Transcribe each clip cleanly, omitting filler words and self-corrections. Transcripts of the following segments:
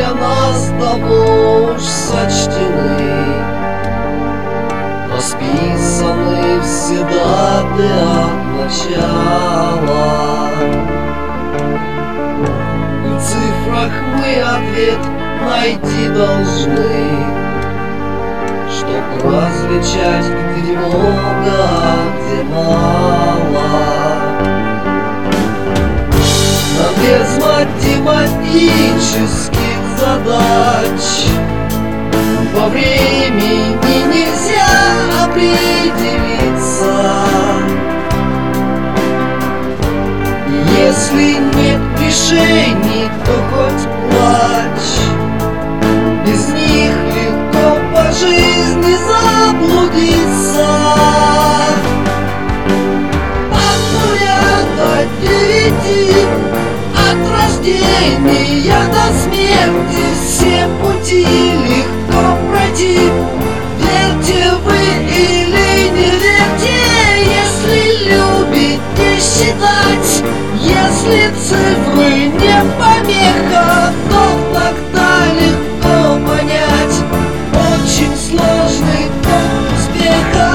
для нас давно уж сочтены, расписаны все даты от начала. И в цифрах мы ответ найти должны, чтоб различать, где много, а где мало. Но без математических задач во времени нельзя определиться. Если нет решений, то хоть плачь, без них легко по жизни заблудиться. От 0 до 9, от рождения до смерти, все пути легко пройти. Верьте вы или не верьте, если любите считать, если цифры не помеха, то тогда легко понять очень сложный путь успеха.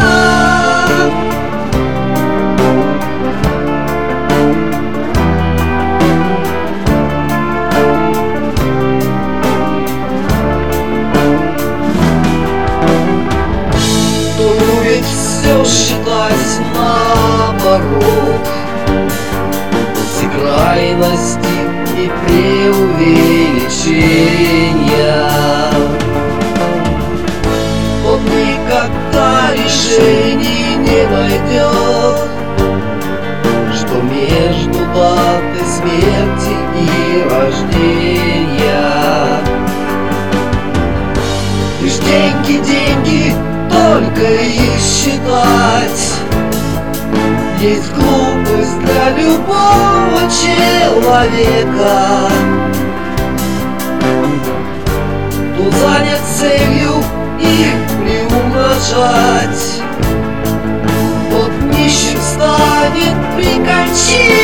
То ведь все считать наоборот, все крайности и преувеличения. Он никогда решений не найдет, что между датой смерти и рождения. Лишь деньги, деньги, только их считать есть глупость для любого человека. Кто занят целью их приумножать, тот нищим станет при кончине.